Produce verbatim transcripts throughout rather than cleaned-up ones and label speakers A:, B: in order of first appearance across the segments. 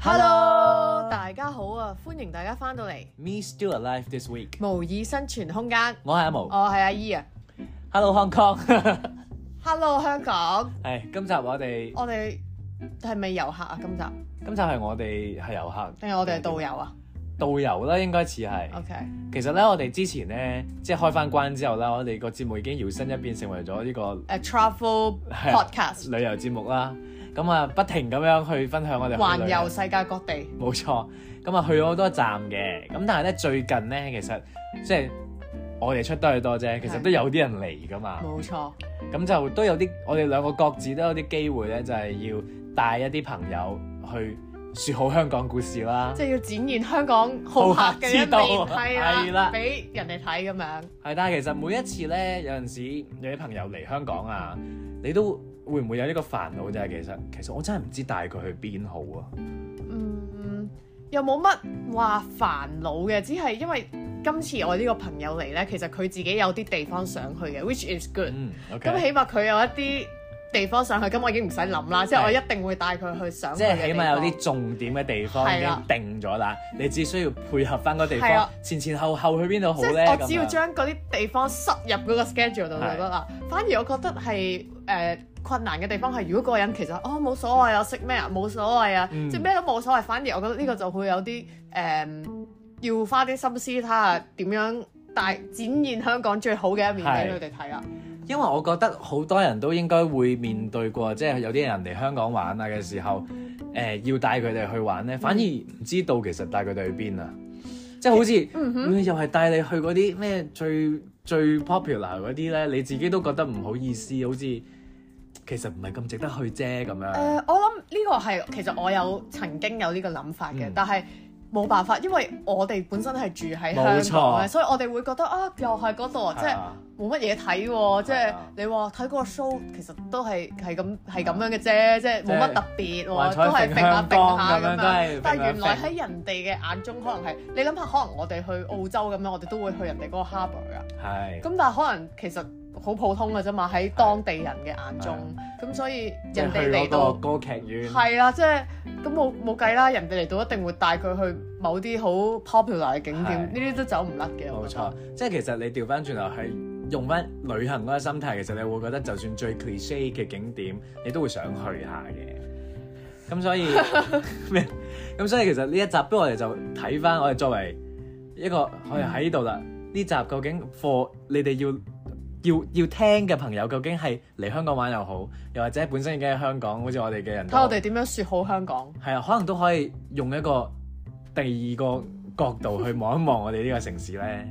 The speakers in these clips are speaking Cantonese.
A: Hello， 大家好啊！歡迎大家翻到嚟
B: Me Still Alive This Week，
A: 無意生存空間。
B: 我係阿毛，
A: 我係阿姨啊。
B: Hello Hong Kong，
A: Hello 香港。
B: 係今集我哋
A: 我哋係咪遊客啊？今集
B: 今集係我哋係遊客，
A: 定係我哋係導遊啊？
B: 導遊啦，應該似係。
A: OK，
B: 其實咧，我哋之前咧，即係開翻關之後啦，我哋個節目已經搖身一變成為咗呢個
A: 誒 travel podcast
B: 旅遊節目啦。咁啊，不停咁樣去分享我哋
A: 環遊世界各地。
B: 冇錯，咁啊去咗好多站嘅。咁但係咧最近咧，其實即係我哋出得去多啫，其實都有啲人嚟噶嘛。
A: 冇錯。
B: 咁就都有啲，我哋兩個各自都有啲機會咧，就係要帶一啲朋友去説好香港故事啦。
A: 即係要展現香港好客嘅一面，係啦，俾人哋睇咁樣。
B: 係，但係其實每一次咧，有陣時有啲朋友嚟香港啊，你都會唔會有呢個煩惱？就係其實其實我真係唔知帶佢去邊好啊。
A: 嗯，又冇乜話煩惱嘅，只係因為今次我呢個朋友嚟咧，其實佢自己有啲地方想去嘅 ，which is good。
B: 嗯，
A: 咁、
B: okay。
A: 起碼佢有一啲地方想去，咁我已經唔使諗啦，即係我一定會帶佢去想去嘅地方。
B: 即係起碼有啲重點嘅地方已經定咗啦，你只需要配合翻嗰地方，前前後後去邊度好咧？
A: 我只要將嗰啲地方塞入嗰個 schedule 度就得啦。反而我覺得係誒、呃、困難嘅地方係，如果嗰個人其實哦冇所謂啊，識咩啊冇所謂啊，嗯、即係咩都冇所謂。反而我覺得呢個就會有啲誒、呃、要花啲心思睇下點樣帶展現香港最好嘅一面俾佢哋睇啦。
B: 因為我覺得好多人都應該會面對過，即係有啲人嚟香港玩啊嘅時候，誒、呃、要帶佢哋去玩咧，反而唔知道其實帶佢哋去邊啊！即係好似、嗯、又係帶你去嗰啲咩最最 popular 嗰啲咧，你自己都覺得唔好意思，好似其實唔係咁值得去啫咁樣。誒、
A: 呃，我諗呢個係其實我有曾經有呢個諗法嘅，嗯、但係冇辦法，因為我哋本身係住喺香港嘅，所以我哋會覺得啊，又係嗰度，即係冇乜嘢睇喎。即係你話睇嗰個 show，其實都係係咁係咁樣嘅啫，即係冇乜特別喎，都係揈下揈下咁樣。但係原來喺人哋嘅眼中，可能係你諗下，可能我哋去澳洲咁樣，我哋都會去人哋嗰個 harbour 㗎。係。咁但係可能其實好普通嘅啫嘛，喺當地人嘅眼中，咁所以人哋嚟到
B: 歌劇院
A: 係啦，即係咁冇冇計啦，人哋嚟到一定會帶佢去某啲好 popular 嘅景點，呢啲都走唔甩嘅。
B: 冇錯，即係其實你調翻轉頭係用翻旅行嗰個心態，其實你會覺得就算最 cliche 嘅景點，你都會想去下嘅。咁所以咩？咁所以其實呢一集，不如我哋就睇翻我哋作為一個我哋喺呢度啦。呢、嗯、集究竟 for 你哋要？要要聽嘅朋友究竟係嚟香港玩又好，又或者本身已經喺香港，好似我哋嘅人睇
A: 我哋點樣説好香港。係
B: 啊，可能都可以用一個第二個角度去望一望我哋呢個城市咧。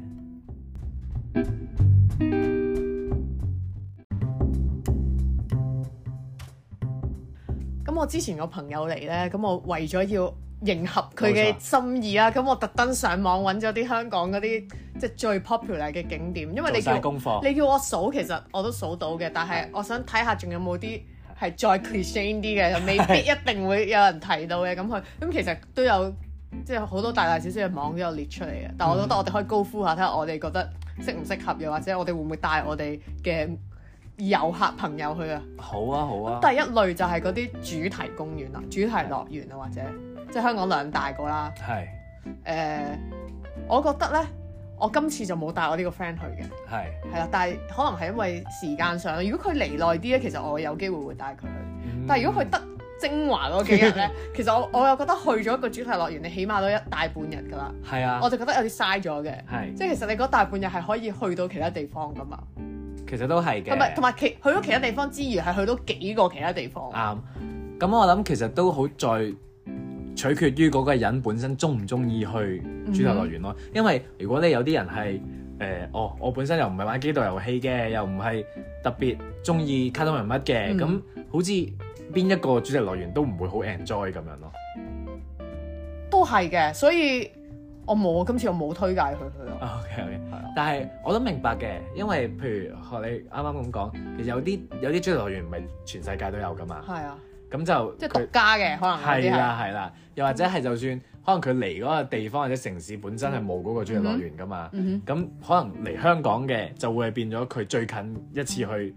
A: 咁我之前個朋友嚟咧，咁我為咗要迎合佢嘅心意啦，咁我特登上網揾咗啲香港嗰啲即係最 popular 嘅景點，因為你叫你叫我數，其實我都數到嘅，但係我想睇下仲有冇啲係再 cliche 啲嘅，就未必一定會有人提到嘅咁去。咁其實都有即係好多大大小小嘅網都有列出嚟嘅，但係我覺得我哋可以高呼下，睇下我哋覺得適唔適合，又或者我哋會唔會帶我哋嘅遊客朋友去啊？
B: 好啊好啊！
A: 第一類就係嗰啲主題公園啦、主題樂園啊，或者即係香港兩大個啦。係。誒、呃，我覺得咧，我今次就冇帶我呢個 friend 去嘅。係。係啦，但係可能係因為時間上，如果佢嚟耐啲咧，其實我有機會會帶佢去。嗯、但係如果佢得精華嗰幾日咧，其實我我又覺得去咗一個主題樂園，你起碼都一大半日㗎啦。係啊。我就覺得有啲嘥咗嘅。係。即係其實你嗰大半日係可以去到其他地方㗎嘛。其實都係嘅。同埋同埋其去咗其他地方之餘，係去到幾個其他地方。啱。咁我諗其實都好在取決於嗰個人本身中唔中意去主題樂園咯，嗯、因為如果你有啲人係誒、呃，哦，我本身又唔係玩機動遊戲嘅，又唔係特別中意卡通人物嘅，咁、嗯、好似邊一個主題樂園都唔會好 enjoy 咁樣咯。都係嘅，所以我冇，今次我冇推介佢去咯。OK OK，係啊，但係我都明白嘅，因為譬如學你啱啱咁講，其實有啲有啲主題樂園唔係全世界都有噶嘛。係啊。咁就即係獨家嘅，可能係啦係啦，又或者係就算可能佢嚟嗰個地方或者城市本身係冇嗰個主題樂園噶嘛，咁、嗯、可能嚟香港嘅就會係變咗佢最近一次去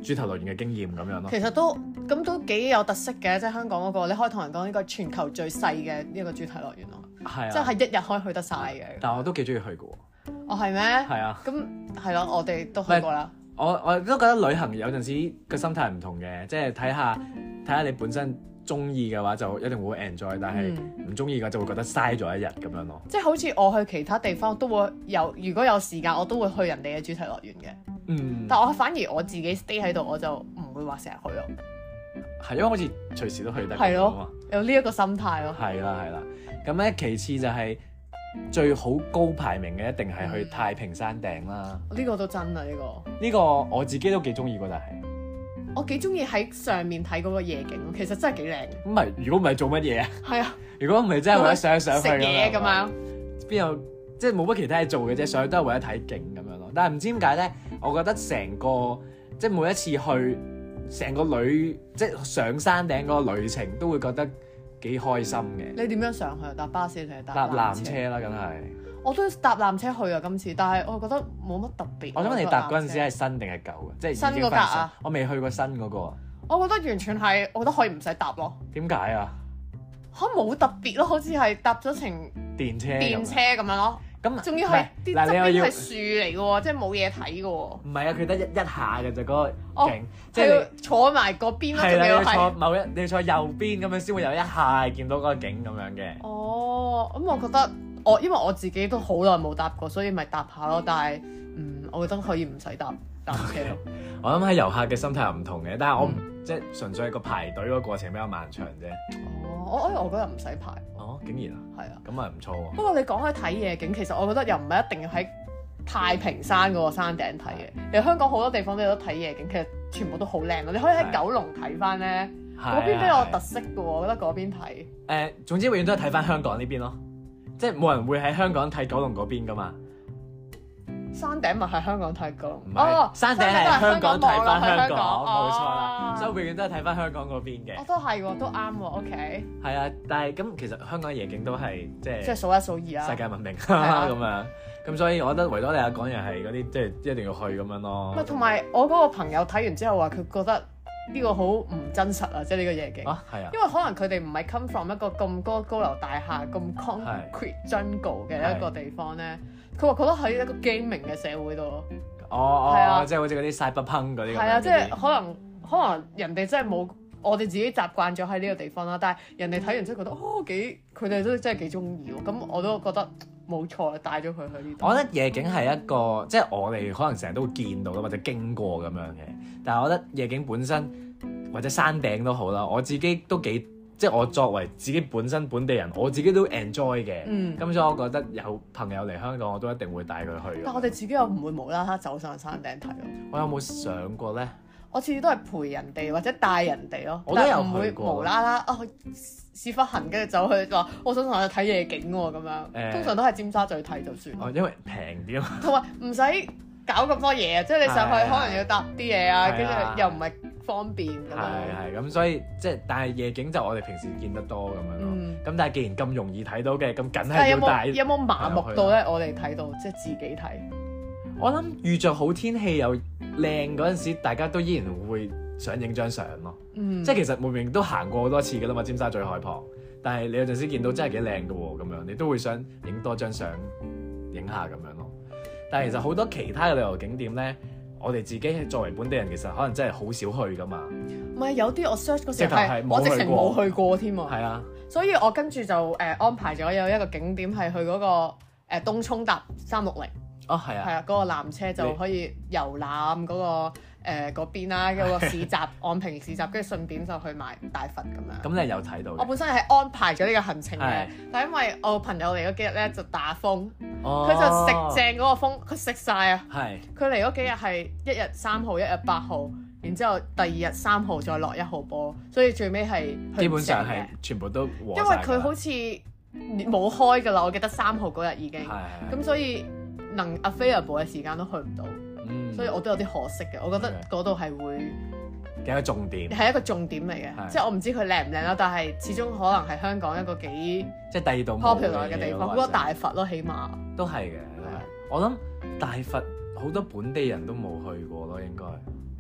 B: 主題樂園嘅經驗咁樣咯。
A: 其實都咁都幾有特色嘅，即係香港嗰個，你可以同人講呢個全球最細嘅呢個主題樂園咯。
B: 係啊，
A: 即係一日可以去得晒嘅。
B: 但係我都幾中意去嘅喎。
A: 哦，係咩？
B: 係啊。
A: 咁係咯，我哋都去過啦。
B: 我我都覺得旅行有陣時個心態唔同嘅，即係睇下睇下你本身中意嘅話就一定會 enjoy，但係唔中意嘅就會覺得嘥咗一日咁樣咯。
A: 即係好似我去其他地方都會有，如果有時間我都會去人哋嘅主題樂園嘅。
B: 嗯。
A: 但我反而我自己 stay 喺度，我就唔會話成日去咯。
B: 係因為好似隨時都去得。
A: 係咯，有呢一個心態咯。
B: 係啦係啦，咁咧其次就係、是。最好高排名嘅一定係去太平山頂啦。
A: 呢個都真啊！呢個
B: 呢個我自己都幾中意㗎，但係
A: 我幾中意喺上面睇嗰個夜景，其實真係幾靚。
B: 唔係，如果唔係做乜嘢啊？
A: 係啊，
B: 如果唔係真係為咗上上去
A: 食嘢咁樣，
B: 邊有即係冇乜其他嘢做嘅啫？上去都係為咗睇景咁樣咯。但係唔知點解咧？我覺得成個即係每一次去成個旅即係上山頂嗰個旅程都會覺得幾開心嘅。
A: 你點樣上去啊？搭巴士定係搭
B: 纜車啦，梗係。
A: 我都搭纜車去啊，今次，但係我覺得冇乜特別。
B: 我想問你搭嗰陣時係新定係舊嘅？即係
A: 新嗰格啊！
B: 我未去過新嗰個。
A: 我覺得完全係，我覺得可以唔使搭咯。
B: 點解啊？
A: 嚇冇特別咯，好似係搭咗程
B: 電車
A: 電車咁樣咯。咁仲要係啲側邊係樹嚟嘅喎，即係冇嘢睇嘅喎。
B: 唔係啊，佢得一一下嘅就嗰個景，
A: 即係你坐埋嗰邊咯，仲要係
B: 坐某一你要坐右邊咁樣先會有一下見到嗰個景咁樣嘅。
A: 哦，咁我覺得我因為我自己都好耐冇搭過，所以咪搭下咯。但係嗯，我覺得可以唔使搭搭車咯。
B: 我諗喺遊客嘅心態又唔同嘅，但係我、嗯、即係純粹係個排隊嗰個過程比較漫長啫。
A: 哦，我我我覺得唔使排。
B: 哦，竟然啊，
A: 係啊，
B: 咁啊唔錯喎。
A: 不過你講起睇夜景，其實我覺得又唔係一定要喺太平山嗰個山頂睇嘅。其實香港好多地方都有得睇夜景，其實全部都好靚咯。你可以喺九龍睇翻咧，嗰邊比較有特色嘅喎，我覺得嗰邊睇。誒、
B: 呃，總之永遠都係睇翻香港呢邊咯，即係冇人會喺香港睇九龍嗰邊噶嘛。
A: 山頂咪係香港睇九龍，
B: 唔係、哦、山頂係香港睇翻香港，冇錯啦，所以永遠都係睇翻香港嗰邊嘅。
A: 哦，都係喎，都啱喎 ，OK。係
B: 啊，但係咁其實香港嘅夜景都係即係
A: 即係數一數二啊，
B: 世界聞名咁樣。咁所以我覺得維多利亞港又係嗰啲即係一定要去咁樣咯。
A: 同埋我嗰個朋友睇完之後話，佢覺得呢個好唔真實啊！即係呢個夜景
B: 啊，係啊，
A: 因為可能佢哋唔係 come from 一個咁高高樓大廈、咁 concrete jungle 嘅一個地方咧。佢話覺得喺一個 gaming 嘅社會度咯。
B: 哦哦，
A: 啊、
B: 即係好似嗰啲 cyberpunk 嗰啲咁。
A: 係啊，即係可能可能人哋真係冇我哋自己習慣咗喺呢個地方啦，但係人哋睇完之後覺得哦幾，佢哋都真係幾中意喎。咁我都覺得冇錯，帶咗佢去呢度。
B: 我覺得夜景係一個即係我哋可能成日都會見到啦，或者經過咁樣嘅。但係我覺得夜景本身或者山頂都好啦，我自己都幾。即係我作為自己本身本地人，我自己都 enjoy 嘅。嗯。咁所以我覺得有朋友嚟香港，我都一定會帶佢去。
A: 但我哋自己又唔會無啦啦走上山頂睇咯。
B: 我有冇上過咧？
A: 我次次都係陪人哋或者帶人哋咯。
B: 我都有去過。
A: 唔會無啦啦啊，屎忽痕跟住走去話我想同你睇夜景喎咁樣。欸、通常都係尖沙咀睇就算。
B: 哦，因為平啲啊嘛。同
A: 埋唔使搞咁多嘢啊，即係你上去可能要搭啲嘢啊，跟住又唔係。方便咁樣，
B: 係係咁，所以即係，但係夜景就我哋平時見得多咁樣咯。咁、嗯、但係既然咁容易睇到嘅，咁梗係要帶。
A: 有冇麻木到咧？我哋睇到即係自己睇。
B: 我諗遇着好天氣又靚嗰陣時，大家都依然會想影張相咯。嗯、即係其實明明都行過好多次㗎啦嘛，尖沙咀海旁。但係你有陣時見到真係幾靚㗎喎，咁樣你都會想影多張相，影下咁樣咯。但係其實好多其他嘅旅遊景點咧。我哋自己作為本地人，其實可能真係好少去噶嘛。唔係有啲我 search 嗰時係我直情冇去過添喎。係啊，所以我跟住就誒、呃、安排咗有一個景點係去嗰、嗰個誒、呃、東涌搭三六零。哦，係啊。係啊，嗰、嗰個纜車就可以遊覽嗰、嗰個。誒嗰、呃、邊啦，有個市集，昂坪市集，跟住順便就去買大佛咁樣。咁你有睇到？我本身係安排咗呢個行程嘅，但係因為我朋友嚟嗰幾日咧就打風，佢、哦、就食正嗰個風，佢食晒啊。係。佢嚟嗰幾日係一日三號，一日八號，然之後第二日三號再落一號波，所以最尾係基本上係全部都和晒。因為佢好似冇開㗎啦，我記得三號嗰日已經。係。咁所以能 available 嘅時間都去唔到。嗯、所以我都有啲可惜嘅，我覺得嗰度係會幾個重點，係一個重點嚟嘅，即係我唔知佢靚唔靚啦，但係始終可能係香港一個幾即係第二度 popular 嘅地方，好多大佛咯，起碼都係嘅。我諗大佛好多本地人都冇去過咯，應該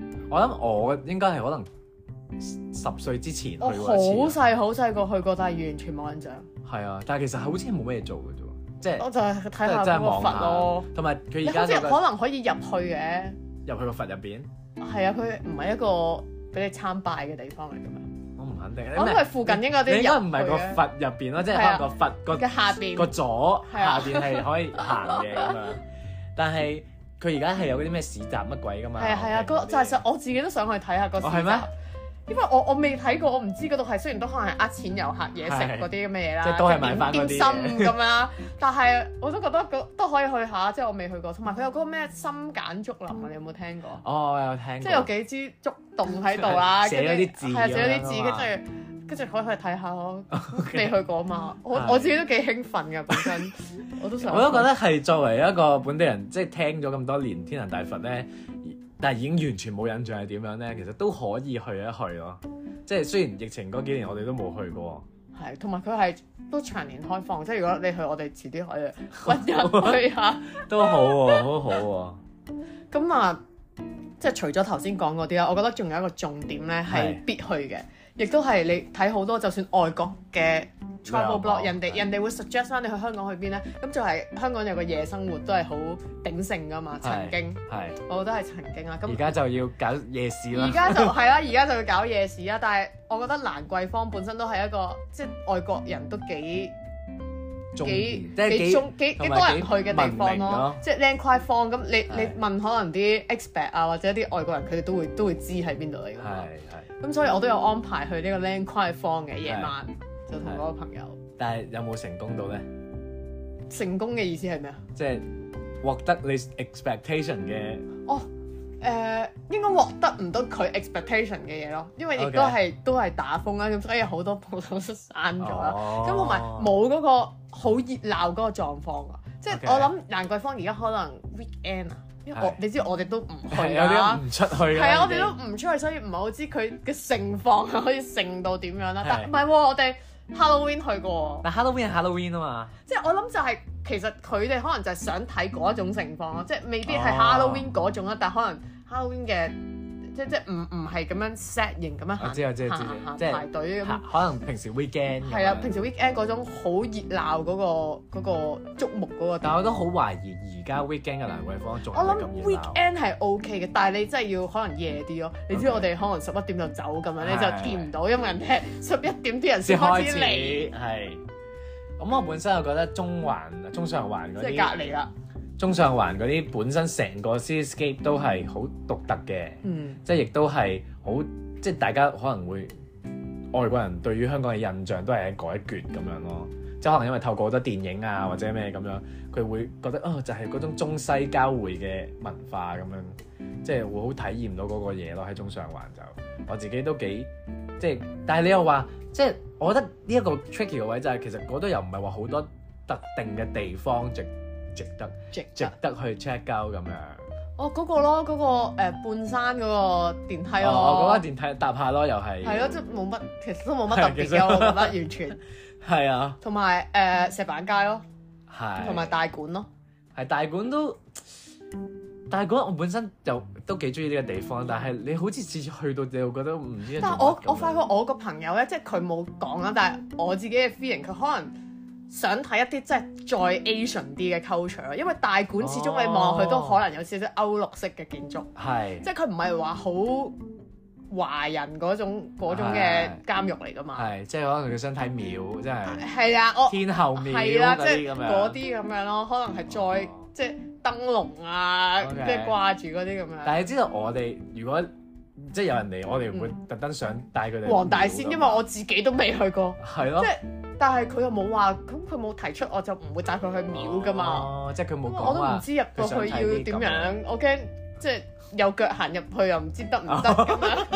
B: 我諗我應該係可能十歲之前去過一次。
A: 我好細好細個去過，但係完全冇印象。
B: 係啊，但係其實好似冇咩做嘅啫，即係
A: 我就係睇下嗰個佛咯。
B: 同埋佢而家
A: 好似可能可以入去嘅。入
B: 去個佛入邊？
A: 係啊，佢唔係一個俾你參拜嘅地方嚟嘅咩？
B: 我唔肯定。
A: 我諗佢附近應該啲入去嘅。應該唔係
B: 個佛入邊咯，即係可能個佛個
A: 嘅下邊
B: 個左下邊係可以行嘅咁樣。但係佢而家係有嗰啲咩市集乜鬼㗎嘛？係啊係啊，嗰就係實我自己都想去睇下個市集。因為我我未睇過，我唔知嗰度係雖然都可能係呃錢遊客嘢食嗰啲咁嘅嘢啦， 即係都係買翻嗰啲
A: 點心咁樣，但係我都覺得都可以去下，即係我未去過。同埋佢有嗰個咩心簡竹林啊，你有冇聽過？
B: 哦，我有聽過。
A: 即係有幾支竹洞喺度啦，
B: 寫咗啲字，
A: 係寫咗啲字，跟住跟住可以去睇下咯。未去過嘛？我我自己都幾興奮㗎，本身我都想。
B: 我都覺得係作為一個本地人，即係聽咗咁多年天壇大佛咧。但係已經完全冇印象係點樣咧，其實都可以去一去咯。即係雖然疫情嗰幾年我哋都冇去過，
A: 係同埋佢係都長年開放，即係如果你去，我哋遲啲可以揾人去下，
B: 都好喎、啊，好好喎、啊。
A: 咁啊，即係除咗頭先講嗰啲啦，我覺得仲有一個重點咧係必去嘅，亦都係你睇好多就算外國嘅 travel blog，人哋人哋會 suggest 翻你去香港去邊咧，咁就係香港有個夜生活都係好鼎盛噶嘛，曾經，係，我覺得係曾經啦。咁而
B: 家就要搞夜市啦。
A: 而家就係啦，而家就要搞夜市啦。但係我覺得蘭桂坊本身都係一個即係外國人都幾幾幾中幾幾多人去嘅地方咯，即係靚塊坊咁。你你問可能啲 expat 啊或者啲外國人，佢哋都會都會知喺邊度嚟㗎嘛。係係。咁所以我都有安排去呢個靚塊坊嘅夜晚。就同嗰個朋友，
B: 但係有冇成功到咧？
A: 成功嘅意思係咩啊？
B: 即係獲得你 expectation 嘅
A: 哦，誒、呃、應該獲得唔到佢 expectation 嘅嘢咯，因為亦都係 Okay. 都係打風啦，咁所以好多鋪頭都閂咗啦，咁同埋冇嗰個好熱鬧嗰個狀況啊，即係 Okay. 我諗蘭桂坊而家可能 weekend 啊。因為我你知我哋都唔去啊，
B: 有啲唔出去啊，
A: 係啊，我哋都唔出去，所以唔係好知佢嘅盛況可以盛到點樣啦。但唔係喎，我哋 Halloween 去過。
B: 但 Halloween 係 Halloween 啊嘛。
A: 即係我諗就係其實佢哋可能就係想睇嗰一種情況咯，即係未必係 Halloween 嗰種啦，但可能 Halloween 嘅即即唔唔係咁樣 set 型咁樣行行行排隊咁。
B: 可能平時 weekend
A: 係啊，平時 weekend 嗰種好熱鬧嗰個嗰個觸目嗰個。
B: 但係我都好懷疑而家 weekend 嘅蘭桂坊仲係咁熱鬧。
A: 我諗 weekend 係 OK 嘅，但係你真係要可能夜啲咯。你知我哋可能十一點就走咁樣，你就見唔到，因為人哋十一點啲人先開始嚟。係。咁我本身又覺得中環、中上環嗰啲即係隔離啦。中上環嗰啲本身成個 cityscape 都係好獨特嘅，嗯、即係亦都係好，即係大家可能會外國人對於香港嘅印象都係喺嗰一橛咁樣咯，即係可能因為透過好多電影啊或者咩咁樣，佢會覺得哦就係、是、嗰種中西交匯嘅文化咁樣，即係會好體驗到嗰個嘢咯。喺中上環就我自己都幾即係，但係你又話即係我覺得呢一個 tricky 嘅位就係、是、其實嗰度又唔係話好多特定嘅地方值。值得值值得去 check out 咁樣。 哦，嗰、那個咯，嗰、那個、呃、半山嗰個電梯咯。
B: 哦，嗰、那個電梯搭下咯，又係。係
A: 咯，即係冇乜，其實都冇乜特別嘅，我覺得完全。
B: 係啊。同
A: 埋誒石板街咯。係是。同埋大館咯。
B: 係大館都，大館我本身就都幾中意呢個地方，但係你好似次次去到你會覺得唔知。
A: 但係我我發覺我個朋友咧，即係佢冇講啦，但係我自己嘅 feeling，佢可能。想睇一啲即係再 Asian 啲嘅 culture，因為大館始終你望落去都可能有少少歐陸式嘅建築，係、哦、即係佢唔係話好華人嗰種嗰種嘅監獄嚟㗎嘛，係
B: 即係可能佢想睇廟，即係
A: 係啊，我
B: 天后廟
A: 係啦，即係嗰啲咁樣咯，可能係再、哦、即係燈籠啊，即係掛住嗰啲咁樣。
B: 但係你知道我哋如果即係有人嚟，我哋唔會特登想帶佢哋
A: 黃大仙，因為我自己都未去過，係咯，即係。但係佢又冇話，咁佢冇提出，我就唔會帶佢去廟噶嘛。哦，
B: 即係佢冇講。
A: 我都唔知入到去要點樣，我驚即係有腳行入去又唔知得唔得咁樣。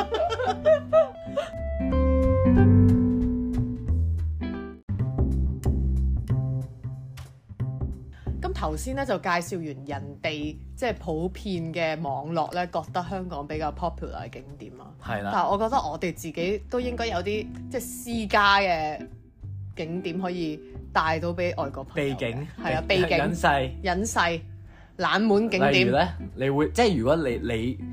A: 咁頭先咧就介紹完人哋即係普遍嘅網絡咧，覺得香港比較 popular 嘅景點啊。係啦。但係我覺得我哋自己都應該有啲即係私家嘅景點可以帶到俾外國朋友，秘境係啊，秘境隱世隱世冷門景點。例如咧，你會即係如果你你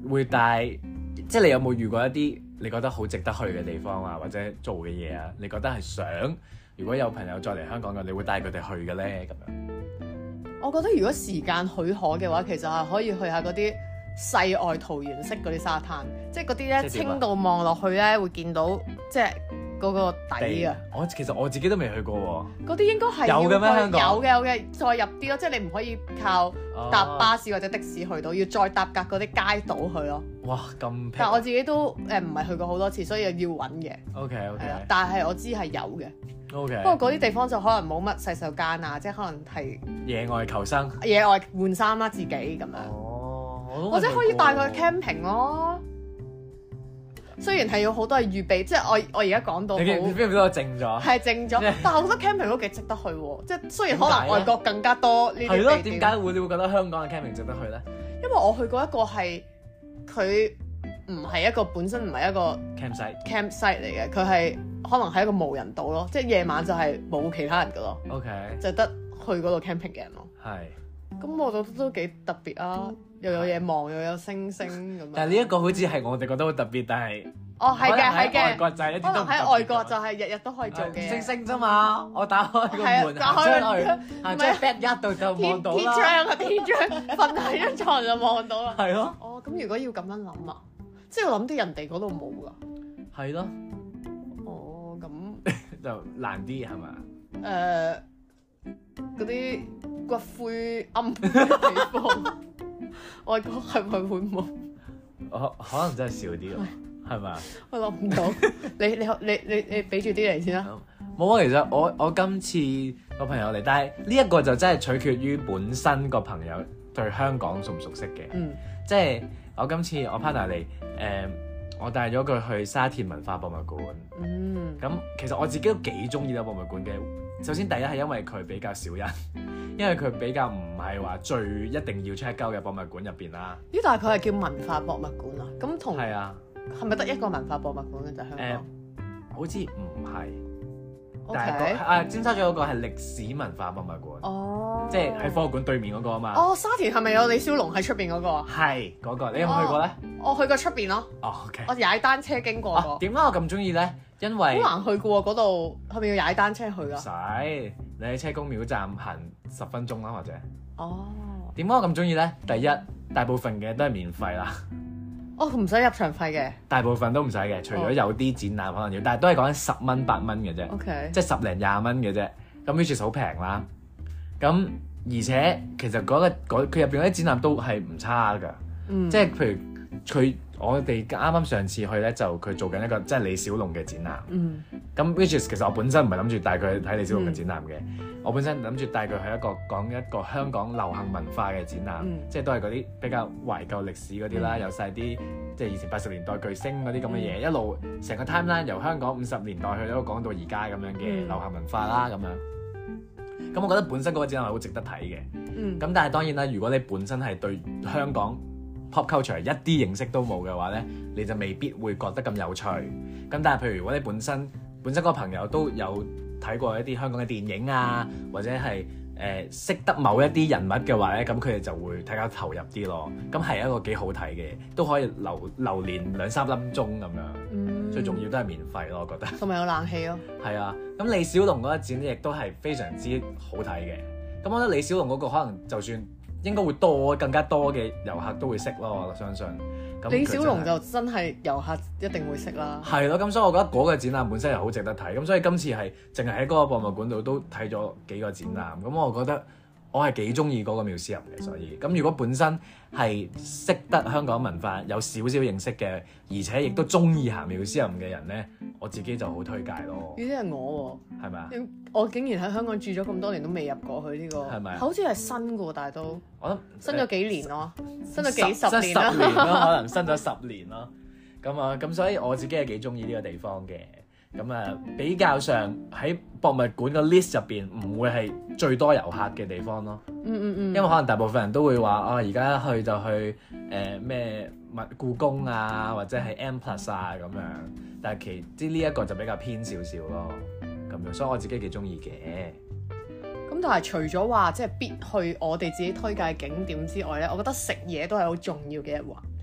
B: 會帶，即係你有冇遇過一啲你覺得好值得去嘅地方啊，或者做嘅嘢啊？你覺得係想如果有朋友再嚟香港嘅，你會帶佢哋去嘅咧？咁樣，
A: 我覺得如果時間許可嘅話，其實係可以去下嗰啲世外桃源式嗰啲沙灘，即係嗰啲咧清到望落去咧會見到即係嗰個底啊！
B: 我其實我自己都未去過喎。
A: 嗰啲應該係
B: 有嘅咩？香港
A: 有嘅有嘅，再入啲咯，即係你唔可以靠搭巴士或者的士去到，要再搭隔嗰啲街道去咯。
B: 哇，咁！
A: 但係我自己都誒唔係去過好多次，所以要揾嘅。
B: OK OK。
A: 係啊，但係我知係有嘅。
B: OK。
A: 不過嗰啲地方就可能冇乜洗手間啊，即係可能係
B: 野外求生。
A: 野外換衫啦，自己咁樣。
B: 哦，
A: 或者可以帶佢去 camping 咯。雖然係要好多嘅預備，即係我我而家講到好，
B: 你邊邊邊我靜咗？
A: 係靜咗，但係我覺得 camping 都幾值得去喎。即係雖然可能外國更加多呢啲地點。係咯，
B: 點解會你會覺得香港嘅 camping 值得去咧？
A: 因為我去過一個係佢唔係一個本身唔係一個
B: campsite
A: campsite 嚟嘅，佢係可能係一個無人島咯，即係夜晚就係冇其他人噶咯。
B: OK，
A: 就得去嗰度 camping 嘅人咯。
B: 係。
A: 咁我覺得都幾特別啊！又有嘢望，又有星星咁樣。
B: 但係呢一個好似係我哋覺得好特別，但係
A: 哦係嘅係嘅。
B: 外國就係一啲都唔特別。可能喺
A: 外國就係日日都可以做嘅。
B: 星星啫嘛，我打開個門行出去，行出 bed 一度就望到啦。
A: 天窗啊天窗，瞓喺張床就望到啦。
B: 係咯。
A: 哦，咁如果要咁樣諗啊，即係我諗啲人哋嗰度冇㗎。
B: 係咯。
A: 哦，咁
B: 就難啲係嘛？
A: 誒，嗰啲骨灰龕嘅地方，外國係咪會冇？
B: 可可能真係少啲咯，係咪啊？
A: 我諗唔到，你你你你你俾住啲嚟先啦。
B: 冇啊，其實我我今次個朋友嚟，但係呢一個就真係取決於本身個朋友對香港熟唔熟悉嘅。嗯，即係我今次我 partner 嚟，誒、呃，我帶咗佢去沙田文化博物館。嗯，咁其實我自己都幾中意呢個博物館嘅。首先第一係因為佢比較少人，因為佢比較唔係話最一定要 check out 嘅博物館入邊啦。咦？但係佢係叫文化博物館啊？咁同係啊，係咪得一個文化博物館嘅就係香港？呃、好似唔係。Okay. 但係、嗰個啊，尖沙咀嗰個係歷史文化博物館，哦，即係喺科學館對面嗰個啊嘛。哦，沙田係咪有李小龍喺出邊嗰個啊？係嗰、嗰個，你有冇去過咧？我去過出邊咯。哦 OK。我踩單車經過過。點解、啊、我咁中意咧？因為好難去嘅喎，嗰度係咪要踩單車去㗎？唔使，你喺車公廟站行十分鐘啦，或者。哦。點解我咁中意咧？第一，大部分嘅都係免費啦。哦，唔使入場費嘅，大部分都唔使嘅，除咗有啲展覽可能要，但係都係講緊十蚊八蚊嘅啫，okay. 即係十零廿蚊嘅啫。咁 which is 好平啦。咁而且其實嗰、嗰個佢入邊嗰啲展覽都係唔差㗎，嗯、即係譬如佢我哋啱啱上次去咧，就佢做緊一個即係李小龍嘅展覽。咁、嗯、which is 其實我本身唔係諗住帶佢去睇李小龍嘅展覽嘅，嗯、我本身諗住帶佢去一個講一個香港流行文化嘅展覽，嗯、即係都係嗰啲比較懷舊歷史嗰啲啦，嗯、有晒啲即係以前八十年代巨星嗰啲咁嘅嘢，嗯、一路成個 timeline 由香港五十年代去到講到而家咁樣嘅流行文化啦咁樣。咁我覺得本身嗰個展覽係好值得睇嘅。咁、嗯、但係當然啦，如果你本身係對香港 pop culture 一啲認識都冇嘅話咧，你就未必會覺得咁有趣。咁但係譬如如果你本身本身嗰個朋友都有睇過一啲香港嘅電影啊，或者係誒識得某一啲人物嘅話咧，咁佢哋就會睇較投入啲咯。咁係一個幾好睇嘅，都可以留留連兩三粒鐘咁樣。嗯、最重要都係免費咯，我覺得。同埋有冷氣咯。係啊，咁李小龍嗰一展亦都係非常之好睇嘅。咁我覺得李小龍嗰個可能就算應該會多更加多嘅遊客都會識咯，我相信。李小龍就真係遊客一定會識啦。係咯，咁所以我覺得嗰個展覽本身係好值得睇。咁所以今次係淨係喺嗰個博物館度都睇咗幾個展覽。咁我覺得我係幾中意嗰個廟師人嘅，所以咁如果本身係識得香港文化有少少認識嘅，而且亦都中意行廟師人嘅人咧，我自己就好推介咯。呢啲係我喎，係咪啊？我竟然喺香港住咗咁多年都未入過去呢個，係咪啊？好似係新嘅喎，但係都我諗新咗幾年咯，新咗幾十年啦，十年咯，可能新咗十年咯。咁啊，咁所以我自己係幾中意呢個地方嘅。咁啊，比較上喺博物館個 list 入邊唔會係最多遊客嘅地方咯。嗯嗯嗯。因為可能大部分人都會話啊，而家去就去誒咩物故宮啊，或者係 M Plus 啊咁樣。但係其即呢一個就比較偏少少咯。咁樣，所以我自己幾中意嘅。咁但係除咗話即係必去我哋自己推介景點之外咧，我覺得食嘢都係好重要嘅一環。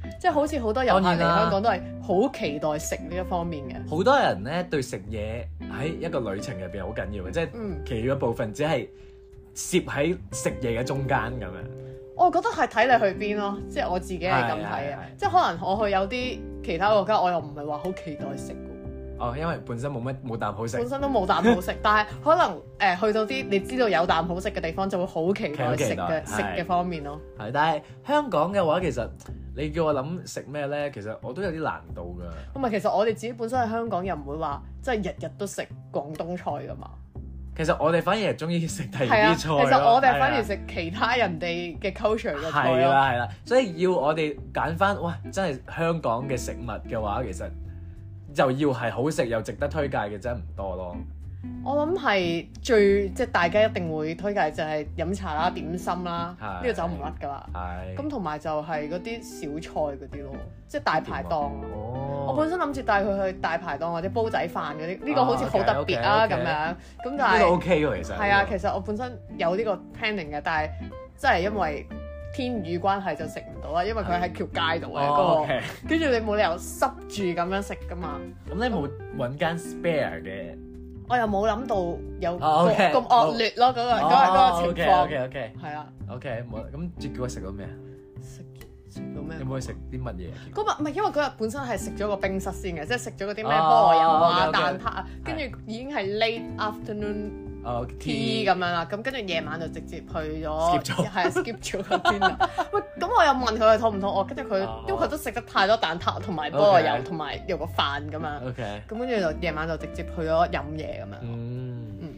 A: 即係好似好多遊客嚟香港都係好期待食呢一方面嘅。
B: 好多人咧對食嘢喺一個旅程入邊好緊要嘅，即係其餘嘅部分只係攝喺食嘢嘅中間咁樣。
A: 我覺得係睇你去邊咯，即係我自己係咁睇嘅。即係可能我去有啲其他國家，我又唔係話好期待食嘅。
B: 哦，因為本身冇乜冇啖好食，
A: 本身都冇啖好食，但係可能誒、呃、去到啲你知道有啖好食嘅地方，就會好期待食嘅食嘅方面咯。
B: 係，但係香港嘅話，其實你叫我諗食咩咧，其實我都有啲難度㗎。
A: 唔係，其實我哋自己本身喺香港又唔會話即係日日都食廣東菜㗎嘛。
B: 其實我哋反而係中意食第二啲菜。
A: 啊、其實我哋反而食其他人哋嘅 culture 嘅菜咯。
B: 係啦係啦，所以要我哋揀翻，哇！真係香港嘅食物嘅話，其實就要係好食又值得推介嘅真係唔多咯。
A: 我諗係最即係大家一定會推介就係飲茶啦、點心啦，呢個走唔甩㗎啦。係。咁同埋就係嗰啲小菜嗰啲咯，即係大排檔。哦。我本身諗住帶佢去大排檔或者煲仔飯嗰啲，呢、呢個好似好特別啊咁、oh, okay, okay. 樣。咁但係。呢個 OK 喎，其實。係啊，其實我本身有呢個 planning 嘅，但係真係因為天雨關係就食唔到啦，因為佢喺條街度嘅嗰個，跟住、oh, okay. 你冇理由濕住咁樣食㗎嘛。咁你冇揾間 spare 嘅？我又冇諗到有咁咁惡劣咯，嗰個嗰個嗰個情況。
B: OK OK
A: 係啊。
B: OK 冇，咁你叫我食到咩啊？
A: 食食到咩？
B: 有冇去食啲乜嘢？
A: 嗰日唔係因為嗰日本身係食咗個冰室先嘅，即係食咗嗰啲咩菠蘿油啊、蛋撻啊，跟住已經係 late afternoon tea 咁樣啦。咁跟住夜晚就直接去咗，係 skip 咗嗰邊啦。喂，咁我又問佢肚唔肚餓，跟住佢因為佢都食得太多蛋撻同埋菠蘿油同埋有個飯咁樣。OK。咁跟住就夜晚就直接去咗飲嘢咁樣。嗯嗯。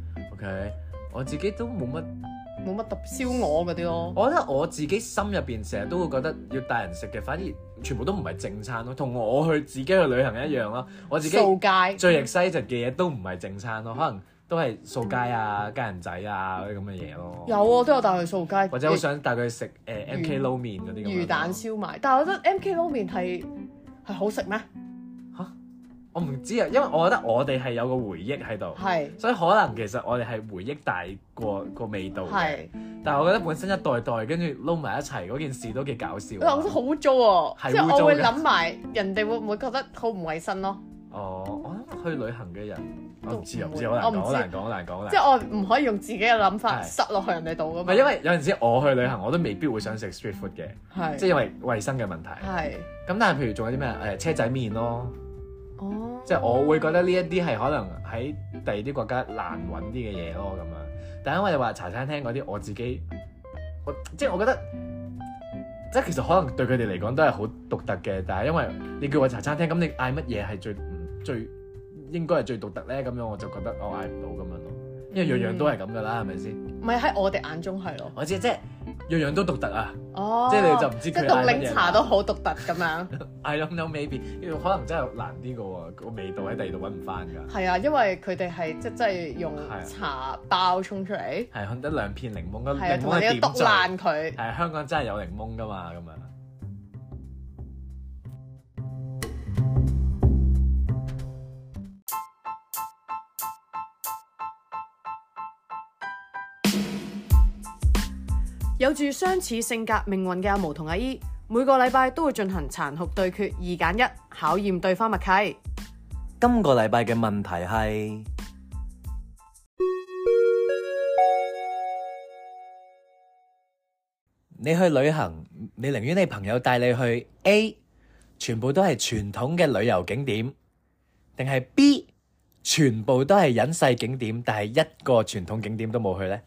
B: OK，我自己都冇乜。
A: 冇乜特別燒鵝嗰啲咯，
B: 我覺得我自己心入邊成日都會覺得要帶人食嘅，反而全部都唔係正餐咯，同我去自己去旅行一樣咯。我自己掃街最 excited 嘅嘢都唔係正餐咯，可能都係掃街啊、家人仔啊嗰啲咁嘅嘢咯。有啊，都有帶佢去掃街，或者好想帶佢去食誒 M K 撈麵嗰啲魚蛋燒賣。但係我覺得 M K 撈麵係係好食咩？我唔知啊，因為我覺得我哋係有個回憶喺度，係，所以可能其實我哋係回憶大過個味道嘅。但係我覺得本身一袋袋跟住撈埋一齊嗰件事都幾搞笑。我覺得好污糟喎，即係我會諗埋人哋會唔會覺得好唔衞生咯？哦，我諗去旅行嘅人，我唔知啊，唔知好難講，好難講，好難講。即係我唔可以用自己嘅諗法塞落去人哋度㗎嘛。唔係因為有陣時我去旅行我都未必會想食 street food 嘅，係，即係因為衞生嘅問題。係。咁但係譬如仲有啲咩誒車仔麵咯。哦，即係我會覺得呢一啲係可能喺第二啲國家難揾啲嘅嘢咯咁樣，但係因為你話茶餐廳嗰啲，我自己我即係我覺得，即係其實可能對佢哋嚟講都係好獨特嘅，但係因為你叫我茶餐廳，咁你嗌乜嘢係最最應該係最獨特咧？咁樣我就覺得我嗌唔到咁樣咯，因為樣樣都係咁噶啦，係咪先？唔係喺我哋眼中係咯，我知即係樣樣都獨特啊！哦，即係你就唔知佢。即係凍檸茶都好獨特咁樣。I don't know maybe，可能真係難啲嘅喎，個味道喺第二度揾唔翻㗎。係啊，因為佢哋係即係真係用茶包沖出嚟。係，可能得兩片檸檬，個檸檬係點做？爛佢。係香港真係有檸檬㗎嘛，咁樣。有住相似性格命運嘅阿毛同阿姨，每個禮拜都會進行殘酷對決二揀一，考驗對方默契。今個禮拜嘅問題係：你去旅行，你寧願你朋友帶你去 A， 全部都係傳統嘅旅遊景點，定係 B， 全部都係隱世景點，但係一個傳統景點都冇去呢？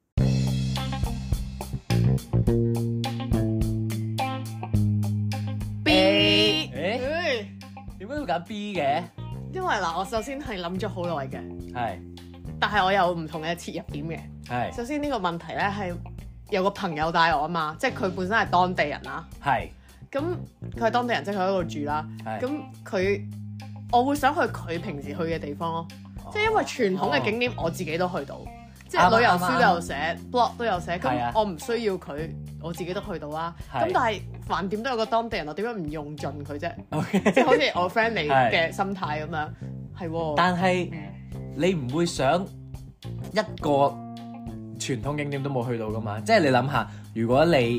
B: 點解要揀 B 嘅？因為嗱，我首先係諗咗好耐嘅，係，但係我有唔同嘅切入點嘅，係。首先呢個問題咧係有個朋友帶我啊嘛，即係佢本身係當地人啦，係。咁佢係當地人，即係佢喺度住啦，咁佢我會想去佢平時去嘅地方咯，即係因為傳統嘅景點我自己都去到。即係旅遊書都有寫 blog 都有寫，咁我唔需要佢，我自己都去到啦。咁但係飯店都有個當地人，我點解唔用盡佢啫？即係好似我 friend 嚟嘅心態咁樣，係喎。但係你唔會想一個傳統景點都冇去到噶嘛？即係你諗下，如果你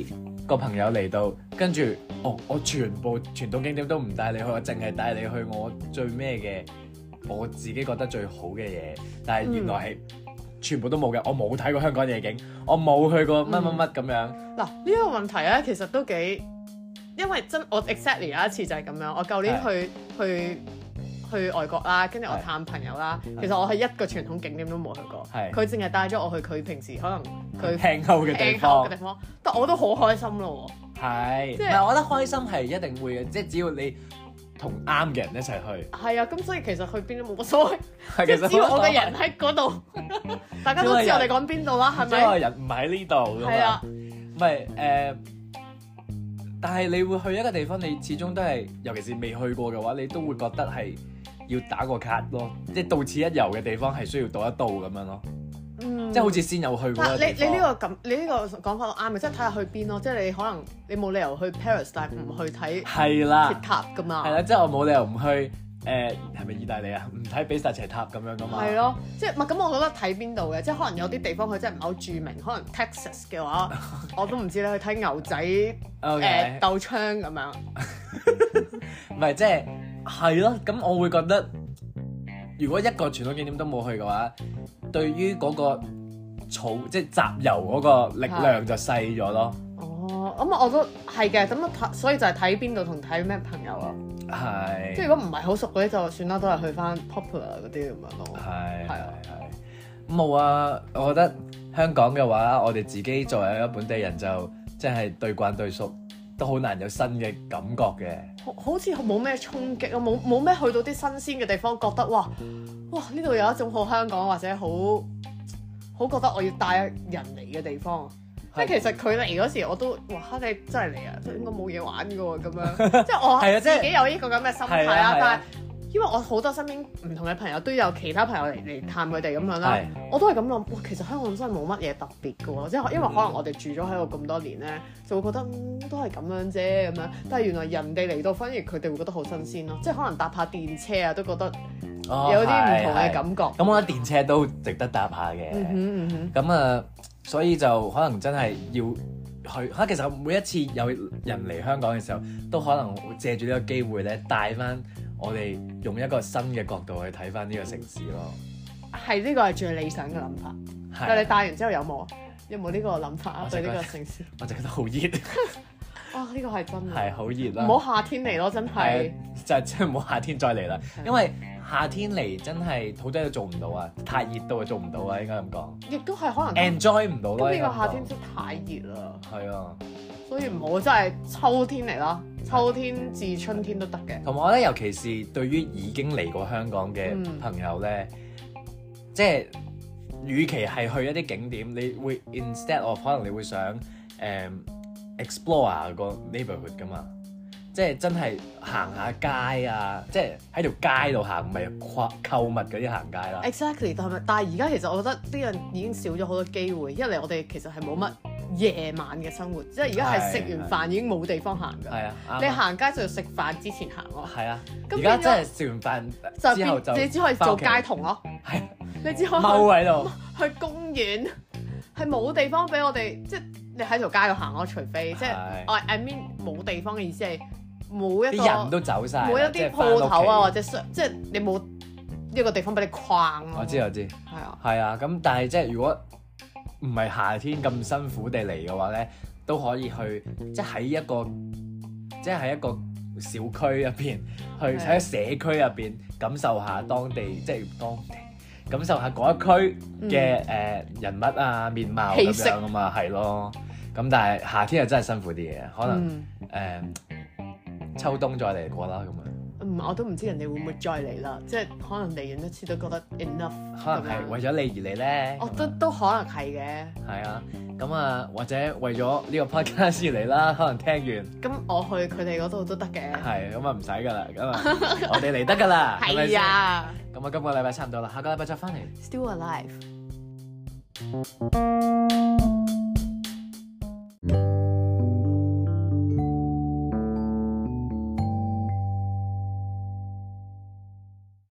B: 個朋友嚟到，跟住哦，我全部傳統景點都唔帶你去，我淨係帶你去我最咩嘅，我自己覺得最好嘅嘢，但係原來係全部都冇嘅，我冇睇過香港夜景，我冇去過乜乜乜咁樣。
A: 嗱呢、嗯、個問題咧，其實都幾，因為真我 exactly 有一次就係咁樣，我舊年去去去外國啦，跟住我探朋友啦，其實我係一個傳統景點都冇去過，佢淨係帶咗我去佢平時可能佢
B: 輕口嘅地方，
A: 地方，但我都好開心咯喎。
B: 係，即係、就是、我覺得開心係一定會嘅，即係只要你同啱嘅人一齊去。係
A: 啊，咁所以其實去邊都冇乜所謂，即係只要我嘅人喺嗰度，大家都知我哋講邊度啦，係咪？
B: 只係人唔喺呢度㗎嘛。係啊，唔係誒，但係你會去一個地方，你始終都係，尤其是未去過嘅話，你都會覺得係要打個卡咯，即係到此一遊嘅地方係需要到一到咁樣咯。嗯，即係好似先有去過。
A: 你你呢個咁，你呢個講法都啱嘅，即係睇下去邊咯。即係你可能你冇理由去 Paris，但係唔去睇鐵塔㗎嘛。
B: 係啦，即係我冇理由唔去誒，係咪意大利啊？唔睇比薩斜塔咁樣㗎嘛。
A: 係咯，即係唔係咁？我覺得睇邊度嘅，即係可能有啲地方佢真係唔係好著名，可能 Texas 嘅話，我都唔知你去睇牛仔誒鬥槍咁樣。
B: 唔係，即係係咯。咁我會覺得，如果一個傳統景點都冇去嘅話，對於嗰個草即係集郵嗰個力量就細咗咯。
A: 哦，咁我都係嘅，咁所以就係睇邊度同睇咩朋友咯。係，即係如果唔係好熟嗰啲就算啦，都係去翻 popular 嗰啲咁樣咯。係係
B: 係。冇啊，我覺得香港嘅話，我哋自己作為一個本地人就即係對慣對熟，都好難有新嘅感覺嘅。
A: 好好似冇咩衝擊啊，冇冇咩去到啲新鮮嘅地方，覺得哇哇呢度有一種好香港或者好好覺得我要帶人嚟嘅地方。即係其實佢嚟嗰時我都哇你真係嚟啊，都應該冇嘢玩㗎喎咁樣。即係我自己有呢個咁嘅心態啦，但係因為我好多身邊唔同嘅朋友都有其他朋友嚟嚟探佢哋咁樣啦，我都係咁諗，哇其實香港真係冇乜嘢特別㗎喎，即係因為可能我哋住咗喺度咁多年咧，就會覺得、嗯、都係咁樣啫咁樣，但係原來人哋嚟到反而佢哋會覺得好新鮮咯，即係可能搭下電車啊都覺得有啲唔同嘅感覺。咁、
B: 哦、我覺得電車都值得搭下嘅，咁、嗯、啊、呃、所以就可能真係要去嚇。其實每一次有人嚟香港嘅時候，都可能會借住呢個機會咧帶翻。我哋用一個新嘅角度去睇翻呢個城市咯，
A: 係呢個係最理想嘅諗法。但係你帶完之後有冇有冇呢個諗法啊？對呢個城市，
B: 我就覺得好熱。
A: 啊，呢個係真嘅，
B: 係好熱啦！
A: 唔好夏天嚟咯，真係
B: 就係真係唔好夏天再嚟啦，因為夏天嚟真係好多嘢都做唔到啊，太熱到做唔到啊，應該咁講。亦都係可能 enjoy 唔到咯。咁呢個夏天真係太熱啦。係啊。所以唔好真係秋天嚟啦，秋天至春天都得嘅。同埋我覺得，尤其是對於已經嚟過香港嘅朋友咧，嗯、即係與其係去一啲景點，你會 instead of 可能你會想誒、um, explore 下個 neighborhood 噶嘛，即係真係行下街啊，即係喺條街度行，唔係購購物嗰啲行街啦。Exactly， 但係但係而家其實我覺得呢樣已經少咗好多機會，一嚟我哋其實係冇乜夜晚嘅生活，即係而家係食完飯已經冇地方行㗎。係啊，你行街就要食飯之前行咯。係啊，而家真係食完飯之後就你只可以做街童咯。係，你只可以踎喺度去公園，係冇地方俾我哋，即係你喺條街度行咯，除非即係我 I mean 冇地方嘅意思係冇一個人都走晒，冇一啲鋪頭啊或者即係你冇一個地方俾你框咯。我知我知，係啊係啊，咁但係即係如果唔係夏天咁辛苦地嚟嘅話咧，都可以去，即係喺一個，即係喺一個小區入邊，去喺社區入邊感受下當地，即係當地感受下嗰一區嘅誒人物啊面貌咁樣啊嘛，係咯。咁但係夏天又真係辛苦啲嘅，可能誒、嗯呃、秋冬再嚟過啦咁樣。嗯，我都唔知人哋會唔會再嚟啦，即係可能嚟完一次都覺得 enough，可能係為咗你而嚟咧。我都都可能係嘅。係啊，咁啊，或者為咗呢個 podcast 而嚟啦，可能聽完。咁我去佢哋嗰度都得嘅。係，咁啊唔使噶啦，咁啊我哋嚟得噶啦。係啊。咁啊，今個禮拜差唔多啦，下個禮拜再翻嚟。Still alive。